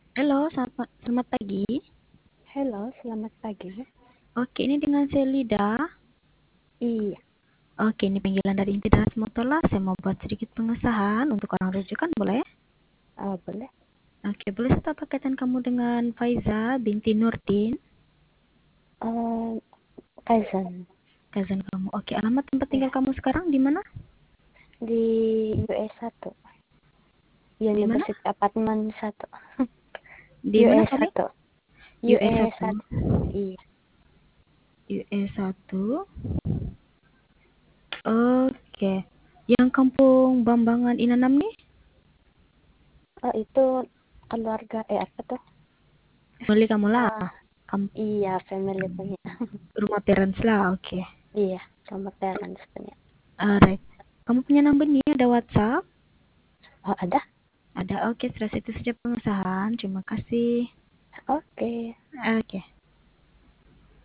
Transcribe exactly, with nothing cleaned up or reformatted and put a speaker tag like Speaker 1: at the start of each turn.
Speaker 1: Halo, selamat, selamat pagi.
Speaker 2: Halo, selamat pagi.
Speaker 1: Oke, ini dengan Selida.
Speaker 2: Iya,
Speaker 1: Oke, ini panggilan dari Integrasi Motola. Saya mau buat sedikit pengesahan untuk orang rujukan, boleh?
Speaker 2: oh, boleh.
Speaker 1: Oke, boleh saya tahu pakaian kamu dengan Faiza binti Nurdin,
Speaker 2: Eh, Kaizen
Speaker 1: cousin kamu. Oke, alamat tempat tinggal
Speaker 2: ya,
Speaker 1: kamu sekarang di mana?
Speaker 2: di U S satu,
Speaker 1: Di mana?
Speaker 2: University Apartment satu.
Speaker 1: Di mana,
Speaker 2: U S
Speaker 1: sorry?
Speaker 2: satu,
Speaker 1: U S
Speaker 2: U S
Speaker 1: satu.
Speaker 2: satu. Iya,
Speaker 1: U S satu. Oke. Yang kampung Bambangan Inanam nih?
Speaker 2: oh, itu keluarga eh apa tuh?
Speaker 1: Family kamu lah.
Speaker 2: Ah,
Speaker 1: Kam-
Speaker 2: iya, family punya.
Speaker 1: rumah parents lah, oke.
Speaker 2: Iya, sama parents punya.
Speaker 1: Alright. Kamu punya number nih, ada WhatsApp?
Speaker 2: Oh, ada?
Speaker 1: Ada, oke, setelah itu saja pengesahan. Terima kasih.
Speaker 2: Oke.
Speaker 1: Oke.